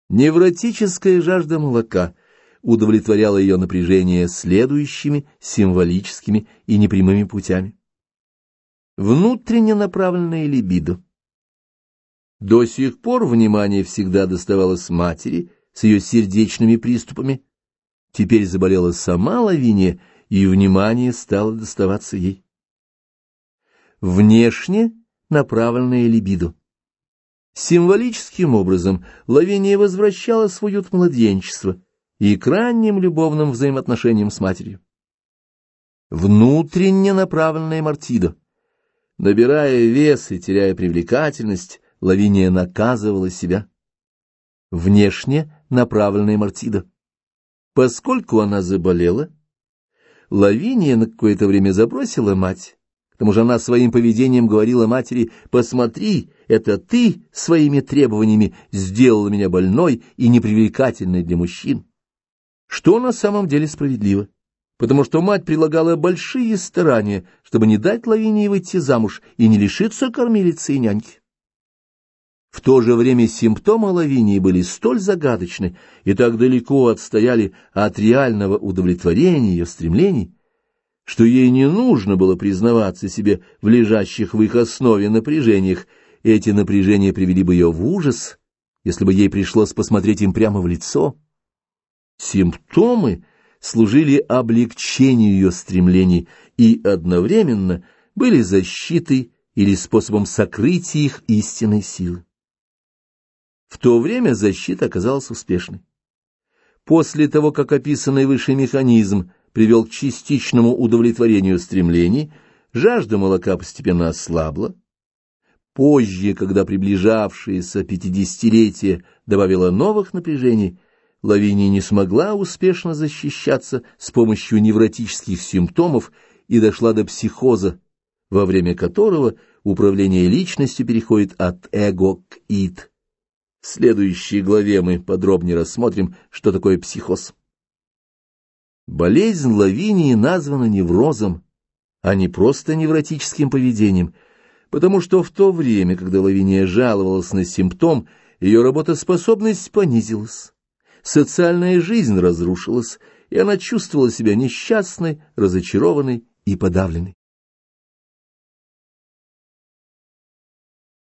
Невротическая жажда молока удовлетворяла ее напряжение следующими символическими и непрямыми путями. Внутренне направленная либидо. До сих пор внимание всегда доставалось матери с ее сердечными приступами. Теперь заболела сама Лавиния, и внимание стало доставаться ей. Внешне направленная либидо. Символическим образом Лавиния возвращала свой уют младенчества и к ранним любовным взаимоотношениям с матерью. Внутренне направленная мартидо. Набирая вес и теряя привлекательность, Лавиния наказывала себя. Внешне направленная мартидо. Поскольку она заболела, Лавиния на какое-то время забросила мать. К тому же она своим поведением говорила матери: «Посмотри, это ты своими требованиями сделала меня больной и непривлекательной для мужчин». Что на самом деле справедливо, потому что мать прилагала большие старания, чтобы не дать Лавинии выйти замуж и не лишиться кормилицы и няньки. В то же время симптомы Лавинии были столь загадочны и так далеко отстояли от реального удовлетворения ее стремлений, что ей не нужно было признаваться себе в лежащих в их основе напряжениях. Эти напряжения привели бы ее в ужас, если бы ей пришлось посмотреть им прямо в лицо. Симптомы служили облегчению ее стремлений и одновременно были защитой или способом сокрытия их истинной силы. В то время защита оказалась успешной. После того, как описанный выше механизм привел к частичному удовлетворению стремлений, жажда молока постепенно ослабла. Позже, когда приближавшееся 50-летие добавило новых напряжений, Лавиния не смогла успешно защищаться с помощью невротических симптомов и дошла до психоза, во время которого управление личностью переходит от эго к ид. В следующей главе мы подробнее рассмотрим, что такое психоз. Болезнь Лавинии названа неврозом, а не просто невротическим поведением, потому что в то время, когда Лавиния жаловалась на симптом, ее работоспособность понизилась, социальная жизнь разрушилась, и она чувствовала себя несчастной, разочарованной и подавленной.